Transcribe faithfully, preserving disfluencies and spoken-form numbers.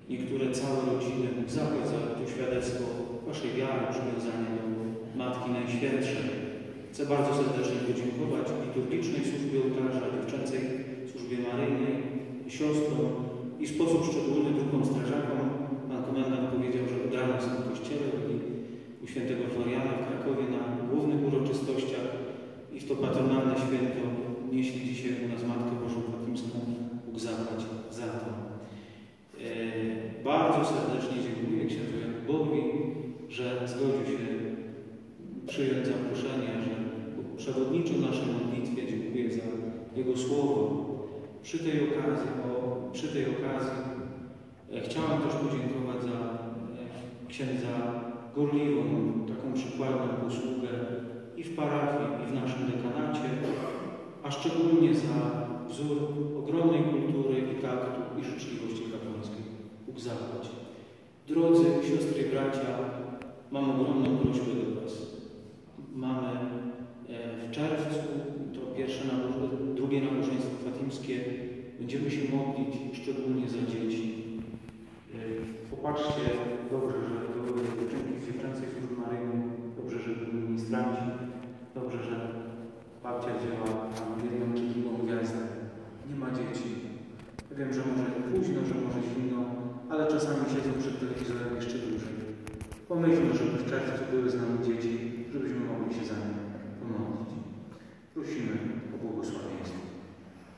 niektóre całe rodziny, zachoć za to świadectwo Waszej wiary, przywiązania do Matki Najświętszej. Chcę bardzo serdecznie podziękować liturgicznej służbie ołtarza, dziewczęcej służbie maryjnej, siostrom i w sposób szczególny drugom strażakom. Pan komendant powiedział, że od rana są w kościele, byli u świętego Floriana w Krakowie na głównych uroczystościach i w to patronalne święto nieśli dzisiaj u nas Matkę Bożą Fatimską. Bóg zapłać za to. E, bardzo serdecznie dziękuję księdzu Jakubowi, że zgodził się przyjąć zaproszenie, że przewodniczył naszej modlitwie. Dziękuję za jego słowo. Przy tej okazji, o, przy tej okazji e, chciałem też podziękować za e, księdza gorliwą, taką przykładną usługę i w parafii, i w naszym dekanacie, a szczególnie za wzór ogromnej kultury i taktu i życzliwości kapłańskiej. Bóg zapłać. Drodzy siostry i bracia, mam ogromną prośbę do Was. Mamy w czerwcu to pierwsze nabożeństwo, drugie nabożeństwo fatimskie. Będziemy się modlić szczególnie za dzieci. Popatrzcie dobrze, że to były dziewczynki z dziewczęcej służby maryjnej, dobrze, że byli ministranci, dobrze, że babcia wzięła tam jedną czy drugą gwiazdę. Nie ma dzieci. Ja wiem, że może późno, że może zimno, ale czasami siedzą przed telewizorem jeszcze dłużej. Pomyślmy, żeby w czerwcu były z nami dzieci, żebyśmy mogli się za nie pomodlić.